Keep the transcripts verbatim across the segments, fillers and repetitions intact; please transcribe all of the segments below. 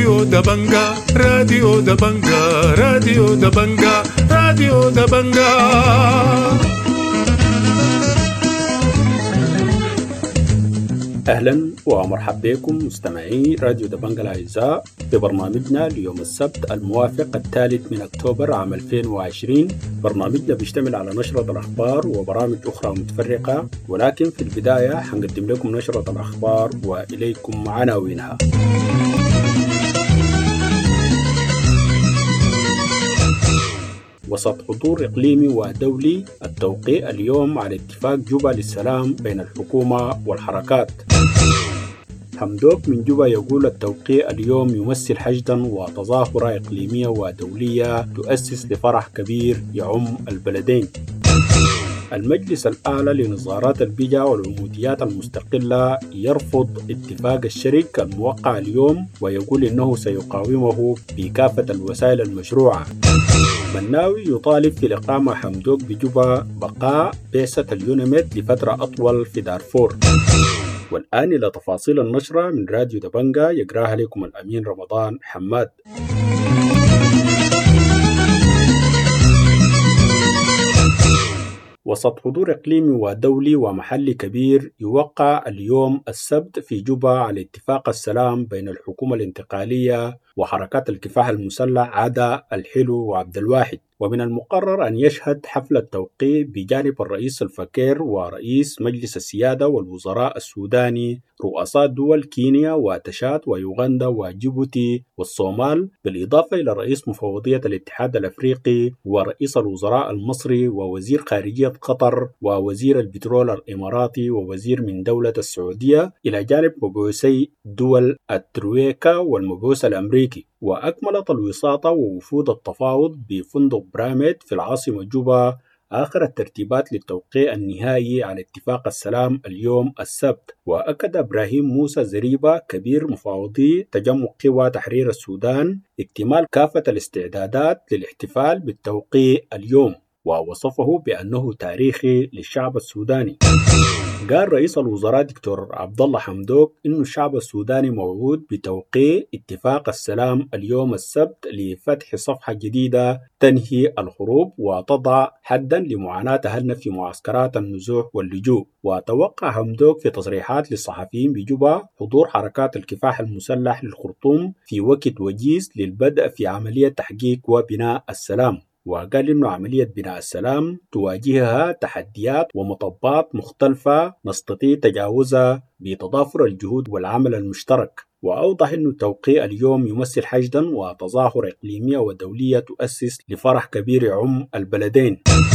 راديو دبنجا راديو دبنجا راديو دبنجا راديو دبنجا. أهلا ومرحبا بكم مستمعي راديو دبنجا الأعزاء في برنامجنا ليوم السبت الموافق الثالث من أكتوبر عام ألفين وعشرين. برنامجنا بيشتمل على نشرة الأخبار وبرامج أخرى متفرقة، ولكن في البداية حنقدم لكم نشرة الأخبار وإليكم عناوينها. وسط حضور إقليمي ودولي التوقيع اليوم على اتفاق جوبا للسلام بين الحكومة والحركات. حمدوك من جوبا يقول التوقيع اليوم يمثل حشدا وتظاهرة إقليمية ودولية تؤسس لفرح كبير يعم البلدين. المجلس الأعلى لنظارات البيئة والعموديات المستقلة يرفض اتفاق الشرك الموقع اليوم ويقول إنه سيقاومه بكافة الوسائل المشروعة. مناوي يطالب في الإقامة حمدوك بجوبا بقاء بعثة اليونميد لفترة أطول في دارفور. والآن إلى تفاصيل النشرة من راديو دبنجا يقراها لكم الأمين رمضان حماد. وسط حضور إقليمي ودولي ومحلي كبير يوقع اليوم السبت في جوبا على اتفاق السلام بين الحكومة الانتقالية وحركات الكفاح المسلح عدا الحلو وعبد الواحد. ومن المقرر أن يشهد حفل التوقيع بجانب الرئيس الفكير ورئيس مجلس السيادة والوزراء السوداني رؤساء دول كينيا وتشاد ويوغندا وجيبوتي والصومال، بالإضافة إلى رئيس مفوضية الاتحاد الأفريقي ورئيس الوزراء المصري ووزير خارجية قطر ووزير البترول الإماراتي ووزير من دولة السعودية، إلى جانب مبعوثي دول الترويكا والمبعوث الأمريكي. وأكملت الوساطة ووفود التفاوض بفندق براميد في العاصمة جوبا آخر الترتيبات للتوقيع النهائي على اتفاق السلام اليوم السبت. وأكد إبراهيم موسى زريبة كبير مفاوضي تجمع قوى تحرير السودان اكتمال كافة الاستعدادات للاحتفال بالتوقيع اليوم، ووصفه بأنه تاريخي للشعب السوداني. قال رئيس الوزراء دكتور عبد الله حمدوك إنه الشعب السوداني موعود بتوقيع اتفاق السلام اليوم السبت لفتح صفحة جديدة تنهي الحروب وتضع حدا لمعاناة أهلنا في معسكرات النزوح واللجوء. وتوقع حمدوك في تصريحات للصحفيين بجوبا حضور حركات الكفاح المسلح للخرطوم في وقت وجيز للبدء في عملية تحقيق وبناء السلام. وقال إنه عملية بناء السلام تواجهها تحديات ومطبات مختلفة نستطيع تجاوزها بتضافر الجهود والعمل المشترك. وأوضح إنه التوقيع اليوم يمثل حشدا وتظاهرة إقليمية ودولية تؤسس لفرح كبير يعم البلدين.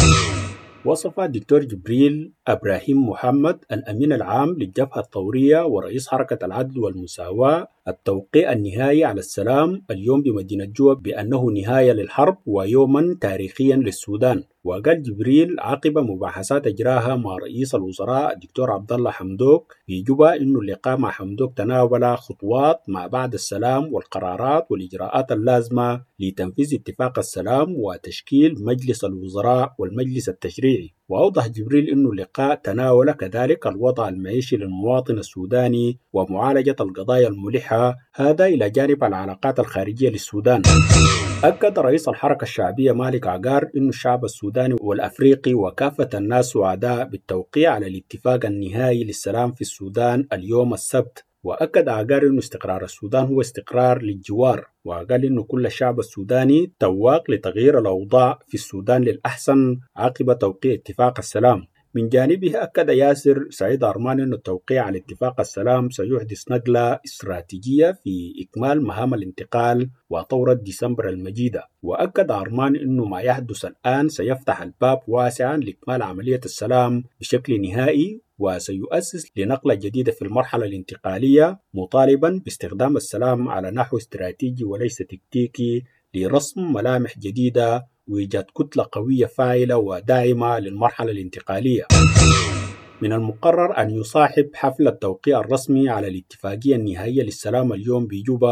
وصف الدكتور جبريل إبراهيم محمد الأمين العام للجبهة الثورية ورئيس حركة العدل والمساواة التوقيع النهائي على السلام اليوم بمدينة جوبا بأنه نهاية للحرب ويوما تاريخيا للسودان. وقال جبريل عقب مباحثات أجراها مع رئيس الوزراء الدكتور عبد الله حمدوك في جوبا إنه اللقاء مع حمدوك تناول خطوات ما بعد السلام والقرارات والإجراءات اللازمة لتنفيذ اتفاق السلام وتشكيل مجلس الوزراء والمجلس التشريعي. وأوضح جبريل إنه اللقاء تناول كذلك الوضع المعيشي للمواطن السوداني ومعالجة القضايا الملحة، هذا إلى جانب العلاقات الخارجية للسودان. أكد رئيس الحركة الشعبية مالك عقار إنه الشعب السوداني والأفريقي وكافة الناس سعداء بالتوقيع على الاتفاق النهائي للسلام في السودان اليوم السبت. وأكد عقار إنه استقرار السودان هو استقرار للجوار. وقال إنه كل الشعب السوداني تواق لتغيير الأوضاع في السودان للأحسن عقب توقيع اتفاق السلام. من جانبه أكد ياسر سعيد أرمان أن التوقيع على اتفاق السلام سيحدث نقلة استراتيجية في إكمال مهام الانتقال وثورة ديسمبر المجيدة. وأكد أرمان أنه ما يحدث الآن سيفتح الباب واسعا لإكمال عملية السلام بشكل نهائي وسيؤسس لنقلة جديدة في المرحلة الانتقالية، مطالبا باستخدام السلام على نحو استراتيجي وليس تكتيكي لرسم ملامح جديدة وإيجاد كتلة قوية فاعلة وداعمة للمرحلة الانتقالية. من المقرر أن يصاحب حفل التوقيع الرسمي على الاتفاقية النهائية للسلام اليوم بجوبا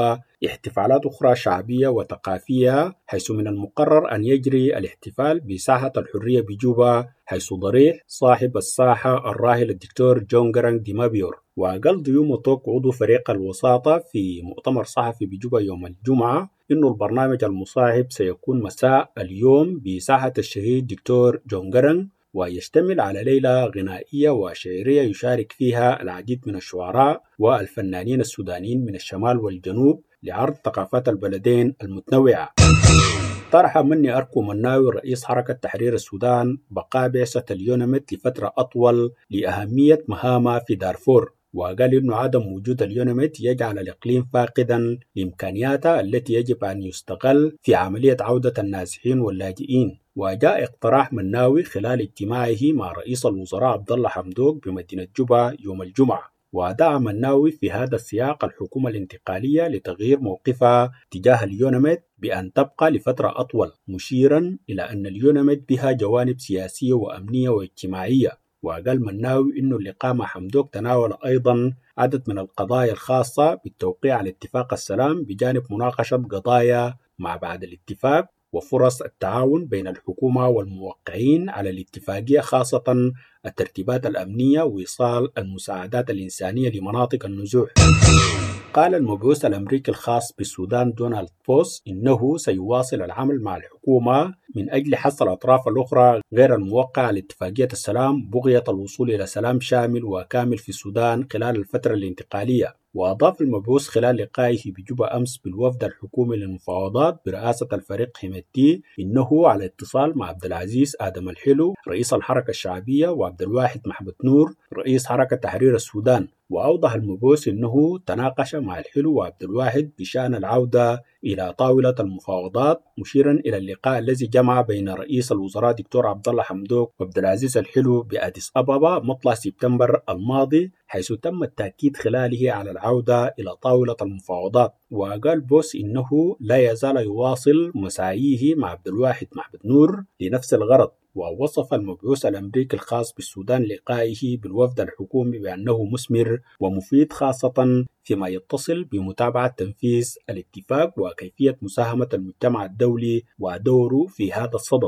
احتفالات أخرى شعبية وثقافية، حيث من المقرر أن يجري الاحتفال بساحة الحرية بجوبا، حيث ضريح صاحب الساحة الراحل الدكتور جون جرانج دي مابيور. وقال ضيوم توك عضو فريق الوساطة في مؤتمر صحفي بجوبا يوم الجمعة إنه البرنامج المصاحب سيكون مساء اليوم بساحة الشهيد دكتور جون جرانج، ويشتمل على ليلة غنائية وشعرية يشارك فيها العديد من الشعراء والفنانين السودانيين من الشمال والجنوب لعرض ثقافات البلدين المتنوعة. طرح مني أركو مناوي رئيس حركة تحرير السودان بقاء بعثة اليونمت لفترة أطول لأهمية مهامها في دارفور، وقال إنه عدم وجود اليونمت يجعل الإقليم فاقدا لإمكانياتها التي يجب أن يستغل في عملية عودة النازحين واللاجئين. وجاء اقتراح مناوي خلال اجتماعه مع رئيس الوزراء عبد الله حمدوك بمدينة جوبا يوم الجمعة. ودعا مناوي في هذا السياق الحكومة الانتقالية لتغيير موقفها تجاه اليونمت بأن تبقى لفترة أطول، مشيرا إلى أن اليونمت بها جوانب سياسية وأمنية واجتماعية. وقال مناوي إنه اللقاء مع حمدوك تناول أيضا عدد من القضايا الخاصة بالتوقيع على اتفاق السلام بجانب مناقشة قضايا مع بعد الاتفاق وفرص التعاون بين الحكومة والموقعين على الاتفاقية، خاصة الترتيبات الأمنية وإيصال المساعدات الإنسانية لمناطق النزوح. قال المبعوث الأمريكي الخاص بالسودان دونالد بوس إنه سيواصل العمل مع الحكومة من أجل حث الأطراف الأخرى غير الموقعة على اتفاقية السلام بغية الوصول إلى سلام شامل وكامل في السودان خلال الفترة الانتقالية. وأضاف المبعوث خلال لقائه بجوبا أمس بالوفد الحكومي للمفاوضات برئاسة الفريق حميدتي إنه على اتصال مع عبد العزيز آدم الحلو رئيس الحركة الشعبية وعبد الواحد محمد نور رئيس حركة تحرير السودان. وأوضح المبعوث إنه تناقش مع الحلو وعبد الواحد بشأن العودة إلى طاولة المفاوضات، مشيرا إلى اللقاء الذي جمع بين رئيس الوزراء دكتور عبد الله حمدوك وعبد العزيز الحلو بأديس أبابا مطلع سبتمبر الماضي، حيث تم التأكيد خلاله على العودة إلى طاولة المفاوضات. وقال بوس إنه لا يزال يواصل مساعيه مع عبد الواحد محمد نور لنفس الغرض. ووصف المبعوث الأمريكي الخاص بالسودان لقائه بالوفد الحكومي بأنه مثمر ومفيد، خاصة فيما يتصل بمتابعة تنفيذ الاتفاق وكيفية مساهمة المجتمع الدولي ودوره في هذا الصدد.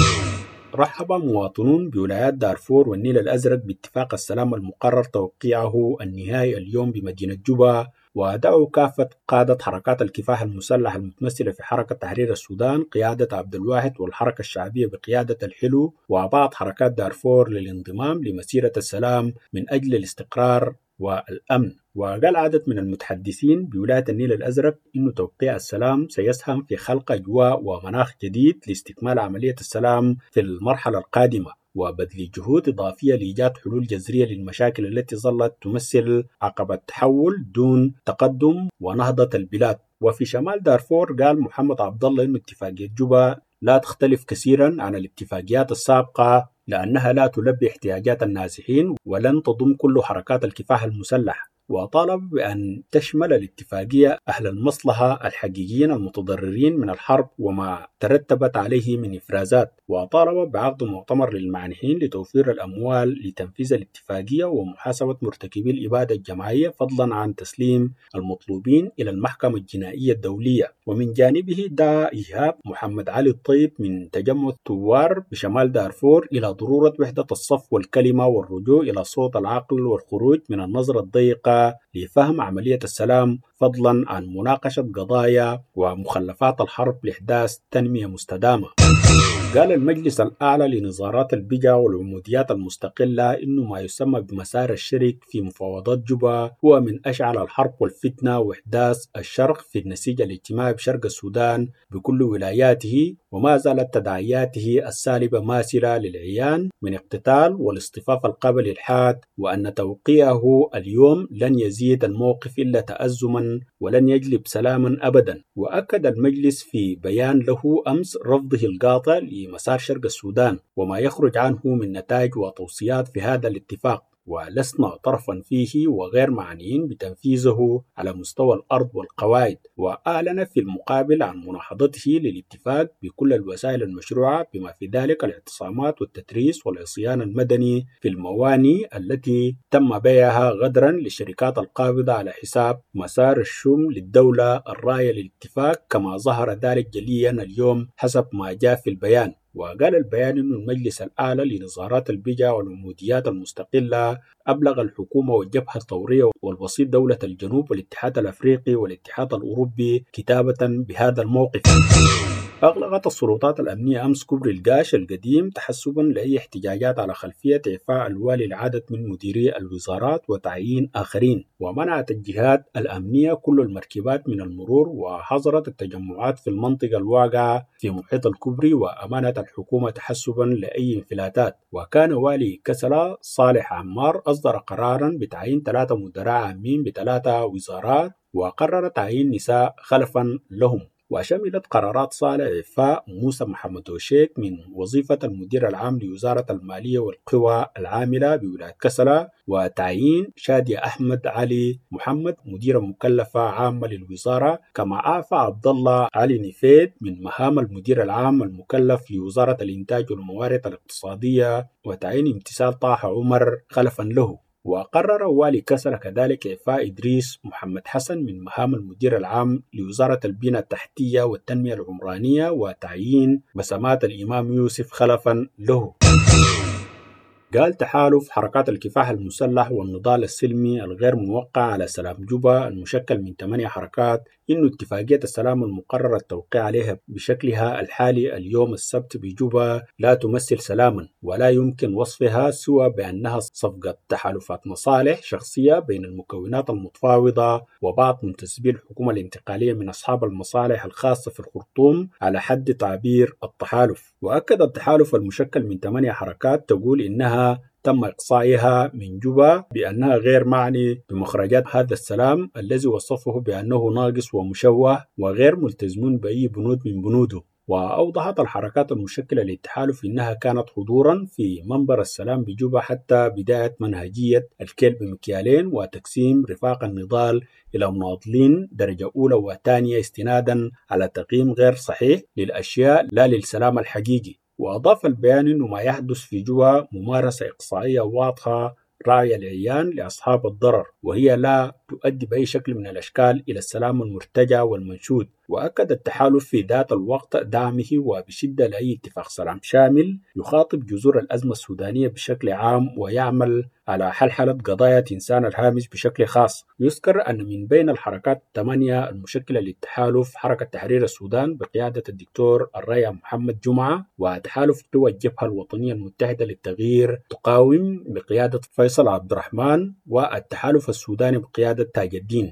رحب مواطنون بولايات دارفور والنيل الأزرق باتفاق السلام المقرر توقيعه النهائي اليوم بمدينة جوبا، ودعوا كافة قادة حركات الكفاح المسلح المتمثلة في حركة تحرير السودان قيادة عبد الواحد والحركة الشعبية بقيادة الحلو وبعض حركات دارفور للانضمام لمسيرة السلام من أجل الاستقرار والأمن. وقال عدد من المتحدثين بولاية النيل الأزرق إنه توقيع السلام سيسهم في خلق أجواء ومناخ جديد لاستكمال عملية السلام في المرحلة القادمة، وبذل جهود إضافية لإيجاد حلول جذرية للمشاكل التي ظلت تمثل عقبة تحول دون تقدم ونهضة البلاد. وفي شمال دارفور قال محمد عبد الله إنه اتفاقية جوبا لا تختلف كثيرا عن الاتفاقيات السابقة لأنها لا تلبي احتياجات النازحين ولن تضم كل حركات الكفاح المسلح. وطالب بأن تشمل الاتفاقية أهل المصلحة الحقيقيين المتضررين من الحرب وما ترتبت عليه من إفرازات. وطالب بعقد مؤتمر للمانحين لتوفير الأموال لتنفيذ الاتفاقية ومحاسبة مرتكبي الإبادة الجماعية، فضلا عن تسليم المطلوبين إلى المحكمة الجنائية الدولية. ومن جانبه دعا إيهاب محمد علي الطيب من تجمع الثوار بشمال دارفور إلى ضرورة وحدة الصف والكلمة والرجوع إلى صوت العقل والخروج من النظرة الضيقة لفهم عملية السلام، فضلا عن مناقشة قضايا ومخلفات الحرب لإحداث تنمية مستدامة. قال المجلس الأعلى لنظارات البيئة والعموديات المستقلة إنه ما يسمى بمسار الشرك في مفاوضات جوبا هو من أشعل الحرب والفتنة وإحداث الشرق في النسيج الاجتماعي بشرق السودان بكل ولاياته، وما زالت تداعياته السالبة ماثلة للعيان من اقتتال والاصطفاف القبلي الحاد، وأن توقيعه اليوم لن يزيد الموقف إلا تأزما ولن يجلب سلاما أبدا. وأكد المجلس في بيان له أمس رفضه القاطع لمسار شرق السودان وما يخرج عنه من نتائج وتوصيات في هذا الاتفاق. ولسنا طرفا فيه وغير معنيين بتنفيذه على مستوى الأرض والقواعد. وأعلن في المقابل عن مناهضته للاتفاق بكل الوسائل المشروعة بما في ذلك الاعتصامات والتتريس والعصيان المدني في المواني التي تم بيعها غدرا للشركات القابضة على حساب مسار الشؤم للدولة الراية للاتفاق، كما ظهر ذلك جليا اليوم حسب ما جاء في البيان. وقال البيان أن المجلس الأعلى لنظارات البيئة والعموديات المستقلة أبلغ الحكومة والجبهة الثورية والوسيط دولة الجنوب والاتحاد الأفريقي والاتحاد الأوروبي كتابة بهذا الموقف. أغلقت السلطات الأمنية أمس كوبري القاش القديم تحسبا لأي احتجاجات على خلفية إعفاء الوالي لعدد من مديري الوزارات وتعيين آخرين، ومنعت الجهات الأمنية كل المركبات من المرور، وحظرت التجمعات في المنطقة الواقعة في محيط الكوبري، وأمانت الحكومة تحسبا لأي انفلاتات. وكان والي كسلا صالح عمار أصدر قرارا بتعيين ثلاثة مدراء عامين بثلاثة وزارات، وقرر تعيين نساء خلفا لهم. وشملت قرارات صالح إعفاء موسى محمد وشيك من وظيفة المدير العام لوزارة المالية والقوى العاملة بولاية كسلا، وتعيين شادية أحمد علي محمد مديرة مكلفة عامة للوزارة، كما أعفى عبد الله علي نفيد من مهام المدير العام المكلف لوزارة الإنتاج والموارد الاقتصادية، وتعيين امتثال طه عمر خلفا له. وقرر والي كسلا كذلك إعفاء إدريس محمد حسن من مهام المدير العام لوزارة البنى التحتية والتنمية العمرانية، وتعيين بسمات الإمام يوسف خلفا له. قال تحالف حركات الكفاح المسلح والنضال السلمي الغير موقع على سلام جوبا المشكل من ثمانية حركات إن اتفاقية السلام المقرر التوقيع عليها بشكلها الحالي اليوم السبت بجوبا لا تمثل سلاما، ولا يمكن وصفها سوى بأنها صفقة تحالفات مصالح شخصية بين المكونات المتفاوضة وبعض منتسبي الحكومة الانتقالية من أصحاب المصالح الخاصة في الخرطوم على حد تعبير التحالف. وأكد التحالف المشكل من ثمانية حركات تقول إنها تم إقصائها من جوبا بأنها غير معني بمخرجات هذا السلام الذي وصفه بأنه ناقص ومشوه وغير ملتزمون بأي بنود من بنوده. وأوضحت الحركات المشكلة للتحالف إنها كانت حضورا في منبر السلام بجوبا حتى بداية منهجية الكيل بمكيالين وتقسيم رفاق النضال إلى مناضلين درجة أولى وثانية استنادا على تقييم غير صحيح للأشياء لا للسلام الحقيقي. وأضاف البيان أنه ما يحدث في جوبا ممارسة إقصائية واضحة راعية العيان لأصحاب الضرر، وهي لا تؤدي بأي شكل من الأشكال إلى السلام المرتجى والمنشود. وأكد التحالف في ذات الوقت دعمه وبشدة لأي اتفاق سلام شامل يخاطب جذور الأزمة السودانية بشكل عام ويعمل على حلحلة قضايا إنسان الهامش بشكل خاص. يذكر أن من بين الحركات الثمانية المشكلة للتحالف حركة تحرير السودان بقيادة الدكتور الراية محمد جمعة، وتحالف قوى الجبهة الوطنية المتحدة للتغيير تقاوم بقيادة فيصل عبد الرحمن، والتحالف السوداني بقيادة تاج الدين.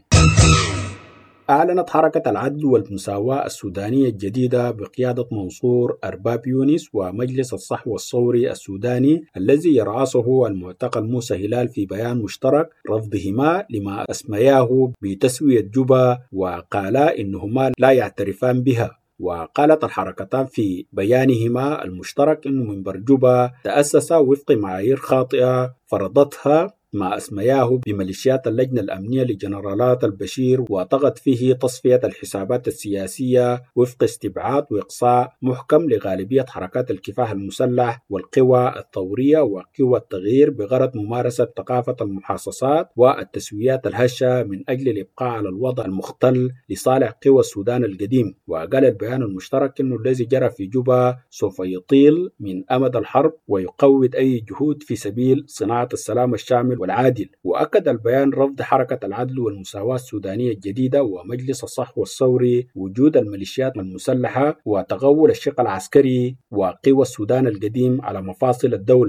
أعلنت حركة العدل والمساواة السودانية الجديدة بقيادة منصور أرباب يونس ومجلس الصحو الثوري السوداني الذي يرأسه المعتقل موسى هلال في بيان مشترك رفضهما لما أسمياه بتسوية جوبا، وقالا إنهما لا يعترفان بها. وقالت الحركتان في بيانهما المشترك أن منبر جوبا تأسس وفق معايير خاطئة فرضتها ما أسمياه بميليشيات اللجنة الأمنية لجنرالات البشير، وطغت فيه تصفية الحسابات السياسية وفق استبعاد وإقصاء محكم لغالبية حركات الكفاح المسلح والقوى الثورية وقوى التغيير بغرض ممارسة ثقافة المحاصصات والتسويات الهشة من أجل الإبقاء على الوضع المختل لصالح قوى السودان القديم. وقال البيان المشترك أنه الذي جرى في جوبا سوف يطيل من أمد الحرب ويقوض أي جهود في سبيل صناعة السلام الشامل والعادل. وأكد البيان رفض حركة العدل والمساواة السودانية الجديدة ومجلس الصحو الثوري وجود الميليشيات المسلحة وتغول الشق العسكري وقوى السودان القديم على مفاصل الدولة.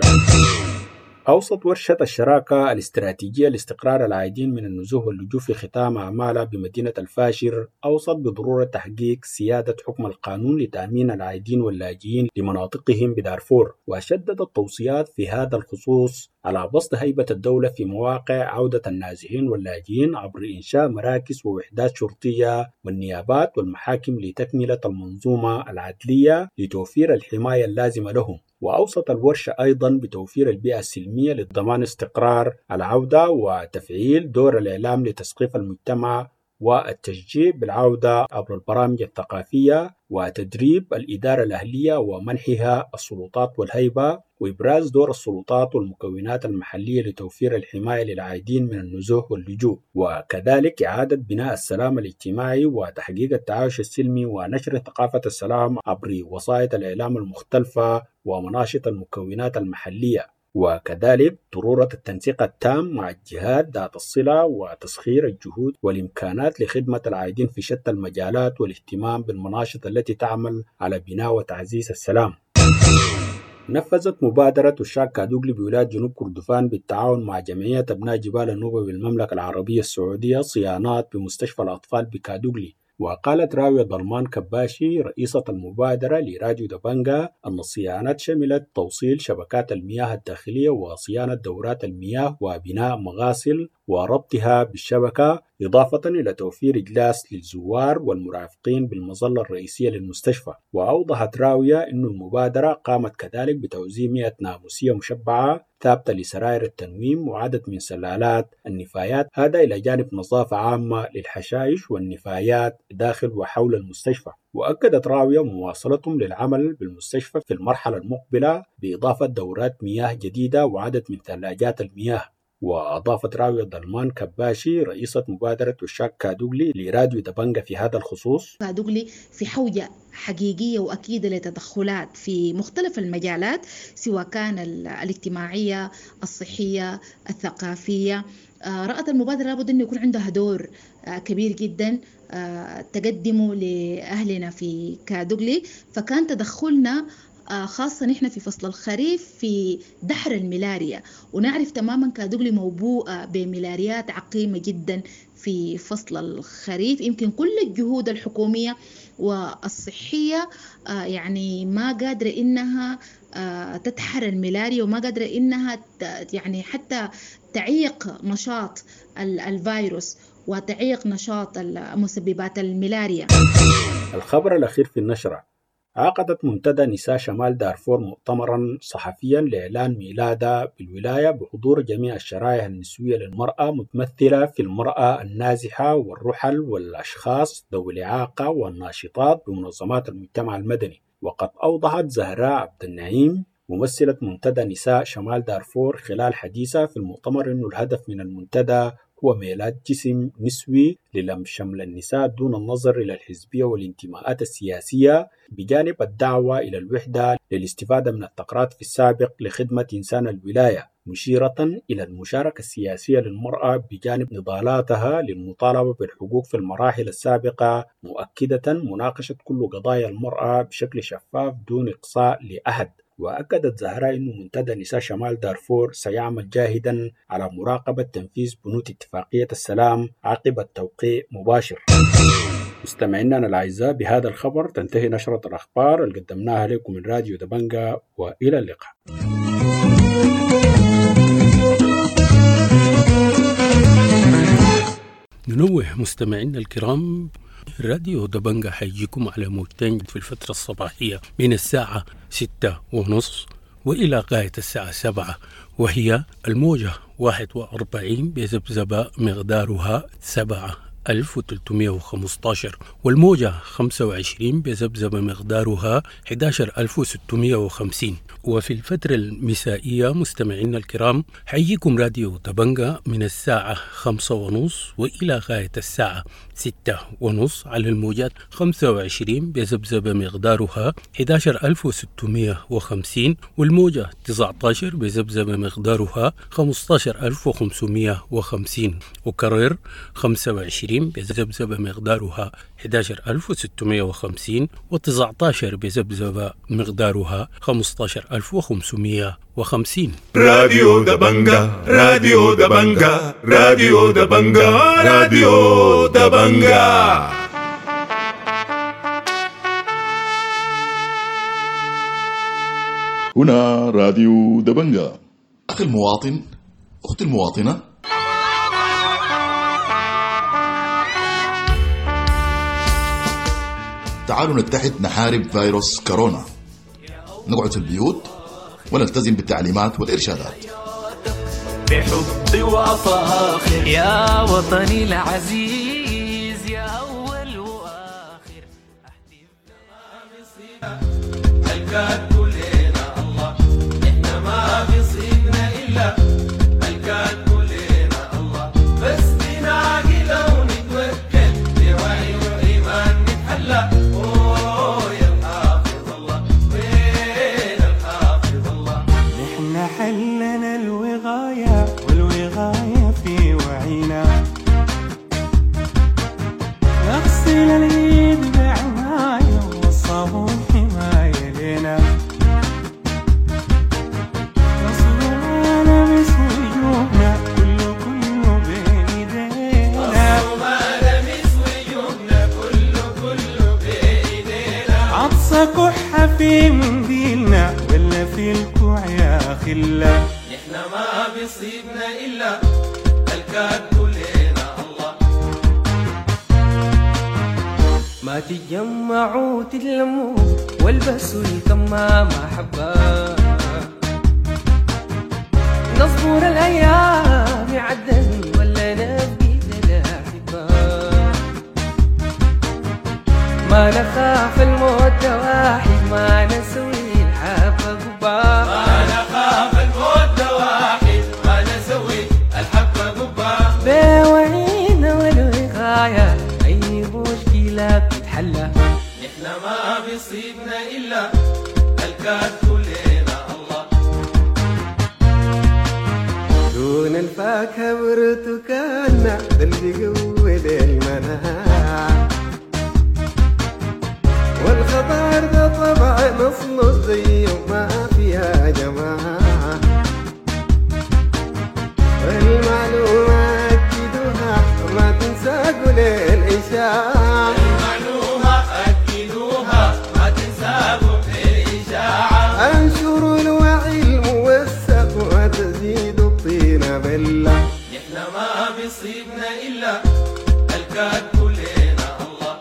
أوصت ورشة الشراكة الاستراتيجية لاستقرار العائدين من النزوح واللجوء في ختام أعمالها بمدينة الفاشر أوصت بضرورة تحقيق سيادة حكم القانون لتأمين العائدين واللاجئين لمناطقهم بدارفور، وشددت التوصيات في هذا الخصوص على بسط هيبة الدولة في مواقع عودة النازحين واللاجئين عبر إنشاء مراكز ووحدات شرطية والنيابات والمحاكم لتكملة المنظومة العدلية لتوفير الحماية اللازمة لهم. وأوصت الورشة أيضا بتوفير البيئة السلمية لضمان استقرار العودة وتفعيل دور الإعلام لتثقيف المجتمع والتشجيع بالعودة عبر البرامج الثقافية وتدريب الإدارة الأهلية ومنحها السلطات والهيبة وإبراز دور السلطات والمكونات المحلية لتوفير الحماية للعائدين من النزوح واللجوء، وكذلك إعادة بناء السلام الاجتماعي وتحقيق التعايش السلمي ونشر ثقافة السلام عبر وسائط الإعلام المختلفة ومناشط المكونات المحلية، وكذلك ضرورة التنسيق التام مع الجهات ذات الصلة وتسخير الجهود والإمكانات لخدمة العائدين في شتى المجالات والاهتمام بالمناشط التي تعمل على بناء وتعزيز السلام. نفذت مبادرة الشاك كادوغلي بولاية جنوب كردفان بالتعاون مع جمعية أبناء جبال النوبة بالمملكة العربية السعودية صيانات بمستشفى الأطفال بكادوغلي. وقالت راوية ضلمان كباشي رئيسة المبادرة لراديو دبنجا أن الصيانات شملت توصيل شبكات المياه الداخلية وصيانة دورات المياه وبناء مغاسل وربطها بالشبكة، إضافة إلى توفير إجلاس للزوار والمرافقين بالمظلة الرئيسية للمستشفى. وأوضحت راوية أن المبادرة قامت كذلك بتوزيع مئة ناموسية مشبعة ثابتة لسرائر التنويم وعدد من سلالات النفايات، هذا إلى جانب نظافة عامة للحشائش والنفايات داخل وحول المستشفى. وأكدت راوية مواصلتهم للعمل بالمستشفى في المرحلة المقبلة بإضافة دورات مياه جديدة وعدد من ثلاجات المياه. وأضافت راوية ضلمان كباشي رئيسة مبادرة الشاك كادوغلي لراديو دبنجا في هذا الخصوص: كادوغلي في حوجة حقيقية وأكيدة لتدخلات في مختلف المجالات، سواء كان الاجتماعية، الصحية، الثقافية. رأت المبادرة لابد أن يكون عندها دور كبير جدا تقدمه لأهلنا في كادوغلي، فكان تدخلنا خاصة نحن في فصل الخريف في دحر الملاريا، ونعرف تماما كادوغلي موبوءة بملاريات عقيمة جدا في فصل الخريف. يمكن كل الجهود الحكومية والصحية يعني ما قادرة إنها تدحر الملاريا وما قادرة إنها يعني حتى تعيق نشاط الفيروس وتعيق نشاط مسببات الملاريا. الخبر الأخير في النشرة: عقدت منتدى نساء شمال دارفور مؤتمرا صحفيا لإعلان ميلادها بالولاية بحضور جميع الشرائح النسوية للمرأة متمثلة في المرأة النازحة والرحل والأشخاص ذوي الإعاقة والناشطات بمنظمات المجتمع المدني. وقد أوضحت زهراء عبد النعيم ممثلة منتدى نساء شمال دارفور خلال حديثها في المؤتمر أن الهدف من المنتدى هو ميلاد جسم نسوي للم شمل النساء دون النظر إلى الحزبية والانتماءات السياسية، بجانب الدعوة إلى الوحدة للاستفادة من التقرات في السابق لخدمة إنسان الولاية، مشيرة إلى المشاركة السياسية للمرأة بجانب نضالاتها للمطالبة بالحقوق في المراحل السابقة، مؤكدة مناقشة كل قضايا المرأة بشكل شفاف دون إقصاء لأحد. وأكدت زهراء أن منتدى نساء شمال دارفور سيعمل جاهدا على مراقبة تنفيذ بنود اتفاقية السلام عقب التوقيع مباشر. مستمعينا الأعزاء، بهذا الخبر تنتهي نشرة الأخبار اللي قدمناها لكم من راديو دبنجا، وإلى اللقاء. ننوه مستمعينا الكرام، راديو دبنجا حيجيكم على موجتين في الفترة الصباحية من الساعة ستة ونص وإلى غاية الساعة سبعة، وهي الموجة واحد وأربعين بذبذبة مقدارها سبعة ألف وثلاثمائة وخمسة عشر، والموجة خمسة وعشرين بذبذبة مقدارها أحد عشر ألف وستمائة وخمسين. وفي الفترة المسائية مستمعينا الكرام حييكم راديو دبنجا من الساعة خمسة ونص وإلى غاية الساعة ستة ونص على الموجات خمسة وعشرين بذبذبة مقدارها أحد عشر ألف وستمائة وخمسين، والموجة تسعة عشر بذبذبة مقدارها خمسة عشر ألف وخمسمائة وخمسين، وكرر خمسة وعشرين بذبذبة مقدارها أحد عشر ألف وستمائة وخمسين، وتسعة عشر بذبذبة مقدارها خمسة عشر ألف وخمسمائة وخمسين. راديو دبنجا راديو دبنجا راديو دبنجا راديو دبنجا. هنا راديو دبنجا. أخي المواطن، أختي المواطنة، تعالوا نتحد نحارب فيروس كورونا، نقعد في البيوت ونلتزم بالتعليمات والإرشادات. بحبي وأفاخر يا وطني العزيز، يا أول وآخر أحتفل ما بصيبنا الكاد كلنا الله، إحنا ما بصيبنا إلا الكاد كلنا الله، بس بنعقل ونتوكل بوعي وإيمان نتحلى. أوه يا الحافظ الله، وين الحافظ الله؟ نحن حلنا الوغاية والوغاية في وعينا، نغسل اليد بعناية والصابون حماية لنا، نصرنا نمس وجوهنا كله كله بإيدينا، نصرنا نمس وجوهنا كله كله بإيدينا، عطسة كحة في منديلنا ولا في الكوع يا خلة، نحنا ما بيصيبنا إلا الكاد كلنا الله. ما تتجمعوا تتلموا والبسوا الكمام حبا، نصبر الأيام عدن ولا نبقي للاحبا، ما نخاف الموت واحد، ما نسوي الحبة قبا، ما نخاف الموت واحد، ما نسوي الحبة قبا، بوعينا والوقاية أي مشكلة بتتحلى، نحنا ما بيصيبنا إلا الكاد كلنا الله. دون الفاكهة برتقالنا ده اللي جود المناعة، والخضار ده طبع نصله زي ما فيها جماعة، والمعلومة أكدوها ما تنسى قول الإشاعة، المعلومة أكدوها ما تنسى قول الإشاعة، انشروا الوعي الموثق وتزيد الطين بلة، نحنا ما بيصيبنا إلا الكاد كلنا الله.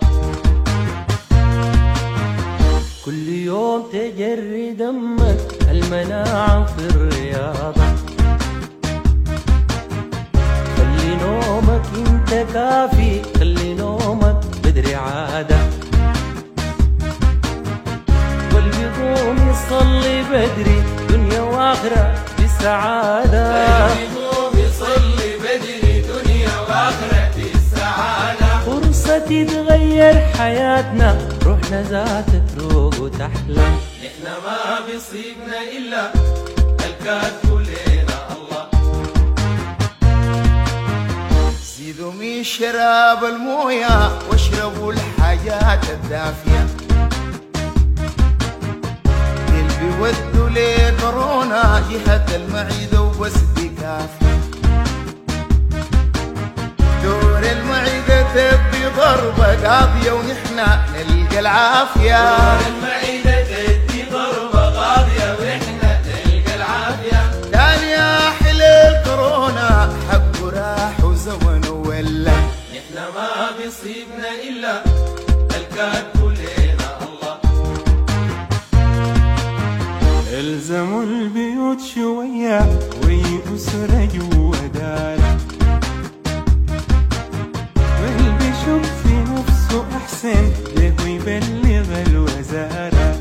كل يوم تجري دمك المناعة في الرياضة، خلي نومك انت كافي، خلي نومك بدري عادة، واللي يقوم يصلي بدري دنيا واخرة بالسعادة، واللي يقوم يصلي بدري دنيا واخرة بالسعادة، فرصة تتغير حياتنا روحنا ذات تروق وتحلى، نحنا ما بيصيبنا إلا الكاد كلنا الله. زيدوا من شراب الموية واشربوا الحاجات الدافية، اللي بيودوا لكورونا جهة المعدة وبس دي كافية، دور المعدة تدي ضربة قاضية ونحنا نلقى العافية، دور المعدة تدي ضربة قاضية ونحنا نلقى العافية، تاني أحل الكورونا حقه راح وزمن ولا، نحنا ما بيصيبنا إلا الكاد كلنا الله. الزموا البيوت شوية ويأسر جوا دارة، واللي بيشوف في نفسه أحسن له يبلغ الوزارة،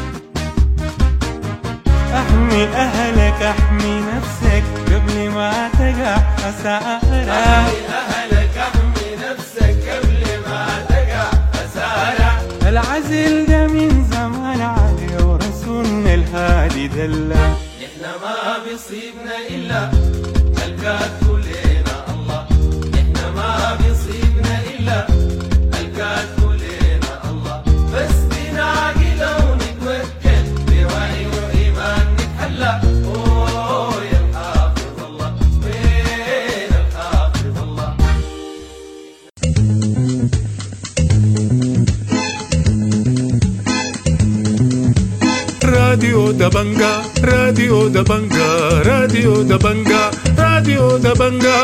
احمي أهلك احمي نفسك قبل ما تقع خسارة، احمي أهلك احمي نفسك قبل ما تقع خسارة، العزل ده من زمان عليه ورسولنا الهادي دلة، نحنا ما بيصيبنا إلا الكاد كلنا الله، نحنا ما بيصيبنا إلا الكاد كلنا الله، بس بنعقل ونتوكل بوعي وإيمان نتحلى. أوه يا الحافظ الله، وين الحافظ الله؟ راديو دبنجا راديو دبنجا راديو دبنجا راديو دبنجا.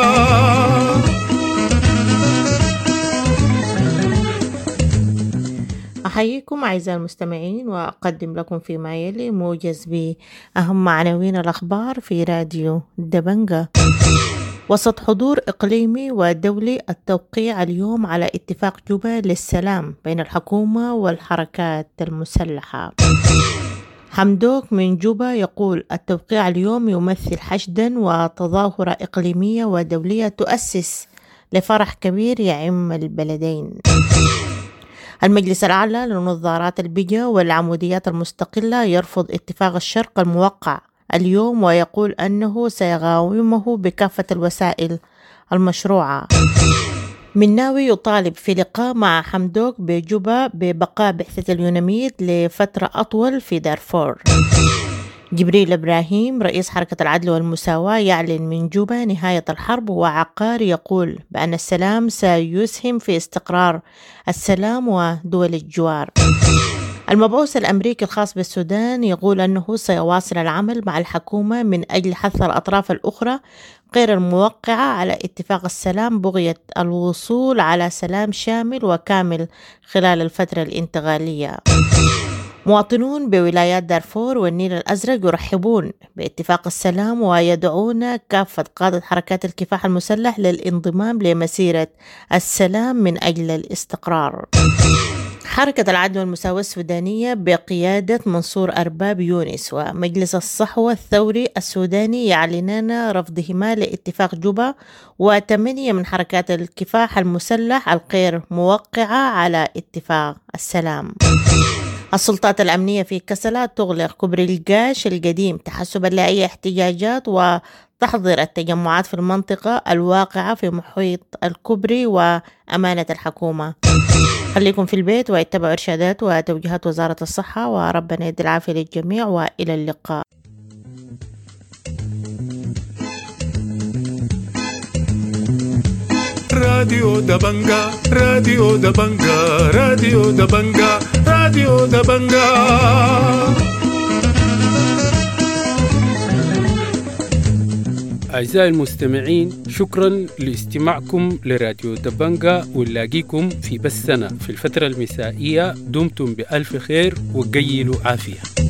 أحييكم أعزائي المستمعين وأقدم لكم فيما يلي موجز بأهم عناوين الأخبار في راديو دبنجا. وسط حضور إقليمي ودولي التوقيع اليوم على اتفاق جوبا للسلام بين الحكومة والحركات المسلحة. حمدوك من جوبا يقول التوقيع اليوم يمثل حشدا وتظاهرة إقليمية ودولية تؤسس لفرح كبير يعم البلدين. المجلس الأعلى لنظارات البيجا والعموديات المستقلة يرفض اتفاق الشرق الموقع اليوم ويقول أنه سيقاومه بكافة الوسائل المشروعة. مناوي يطالب في لقاء مع حمدوك بجوبا ببقاء بعثة اليوناميد لفترة أطول في دارفور. جبريل إبراهيم رئيس حركة العدل والمساواة يعلن من جوبا نهاية الحرب وعقار يقول بأن السلام سيسهم في استقرار السلام ودول الجوار. المبعوث الأمريكي الخاص بالسودان يقول أنه سيواصل العمل مع الحكومة من أجل حث الأطراف الأخرى غير الموقعة على اتفاق السلام بغية الوصول على سلام شامل وكامل خلال الفترة الانتقالية. مواطنون بولايات دارفور والنيل الأزرق يرحبون باتفاق السلام ويدعون كافة قادة حركات الكفاح المسلح للانضمام لمسيرة السلام من أجل الاستقرار. حركة العدل والمساواة السودانية بقيادة منصور أرباب يونس ومجلس الصحوة الثوري السوداني يعلنان رفضهما لاتفاق جوبا، وثمانية من حركات الكفاح المسلح الغير موقعة على اتفاق السلام. السلطات الأمنية في كسلا تغلق كوبري القاش القديم تحسبا لأي احتجاجات وتحظر التجمعات في المنطقة الواقعة في محيط الكوبري وأمانة الحكومة. خليكم في البيت واتبعوا إرشادات وتوجيهات وزارة الصحة، وربنا يدي العافية للجميع وإلى اللقاء. راديو دبنجا راديو دبنجا راديو دبنجا راديو دبنجا. أعزائي المستمعين، شكرا لاستماعكم لراديو دبنجا، ونلاقيكم في بثنا في الفترة المسائية. دمتم بألف خير وقيلوا عافية.